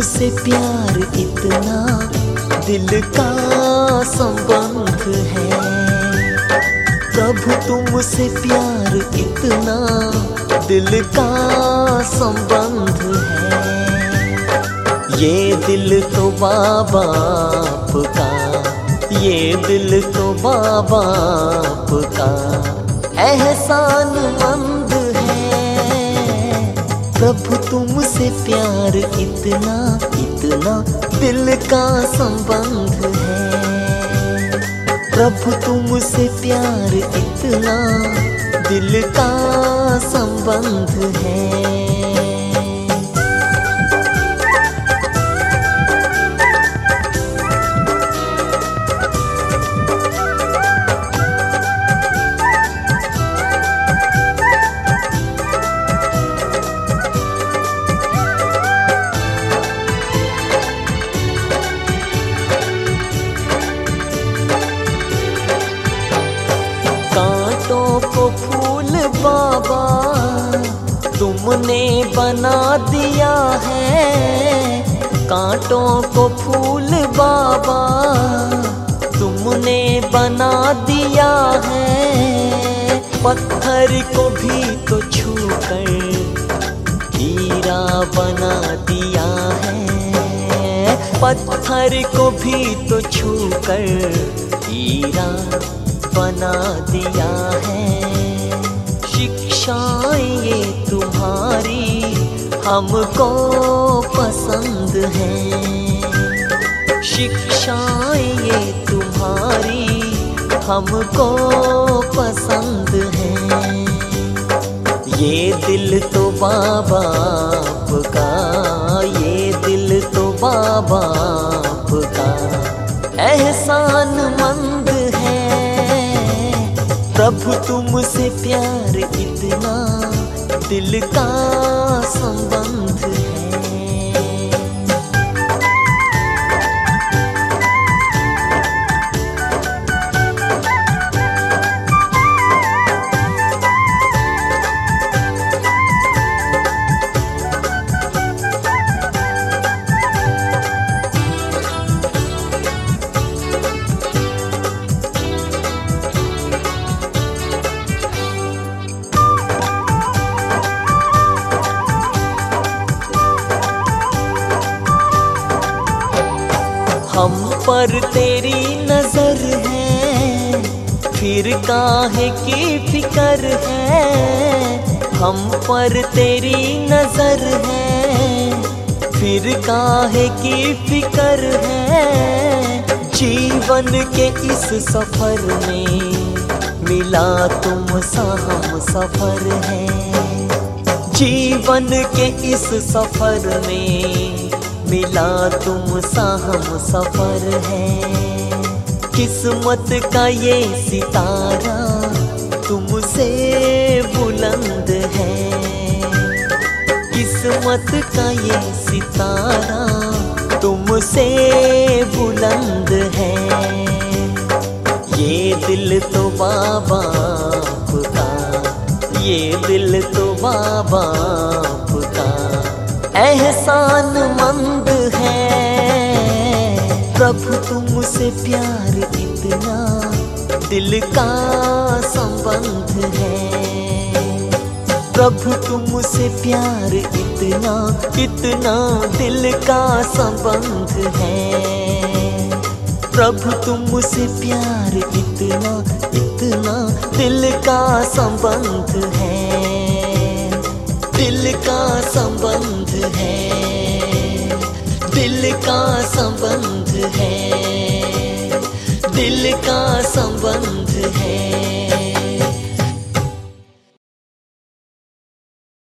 तुमसे प्यार इतना दिल का संबंध है। प्रभु तुमसे प्यार इतना दिल का संबंध है। ये दिल तो बाप का, ये दिल तो बाप का एहसानमंद है। प्रभु तुमसे प्यार इतना इतना दिल का संबंध है। प्रभु तुमसे प्यार इतना दिल का संबंध है। कांटों को फूल बाबा तुमने बना दिया है। कांटों को फूल बाबा तुमने बना दिया है। पत्थर को भी तो छूकर हीरा बना दिया है। पत्थर को भी तो छूकर हीरा बना दिया है। शिक्षाएं ये तुम्हारी हमको पसंद है। शिक्षाएं ये तुम्हारी हमको पसंद है। ये दिल तो बाप का, ये दिल तो बाप का एहसानमंद है। प्रभु तुमसे प्यार इतना दिल का संबंध है। हम पर तेरी नजर है, फिर काहे की फिकर है। हम पर तेरी नजर है, फिर काहे की फिकर है। जीवन के इस सफर में मिला तुम सा हम सफर है। जीवन के इस सफर में मिला तुम सा हम सफर है। किस्मत का ये सितारा तुमसे बुलंद है। किस्मत का ये सितारा तुमसे बुलंद है। ये दिल तो बाप का, ये दिल तो बाप का एहसानमंद है। प्रभु तुमसे प्यार इतना दिल का संबंध है। प्रभु तुमसे प्यार इतना इतना दिल का संबंध है। प्रभु तुमसे प्यार इतना इतना दिल का संबंध है। दिल का संबंध है, दिल का संबंध है, दिल का संबंध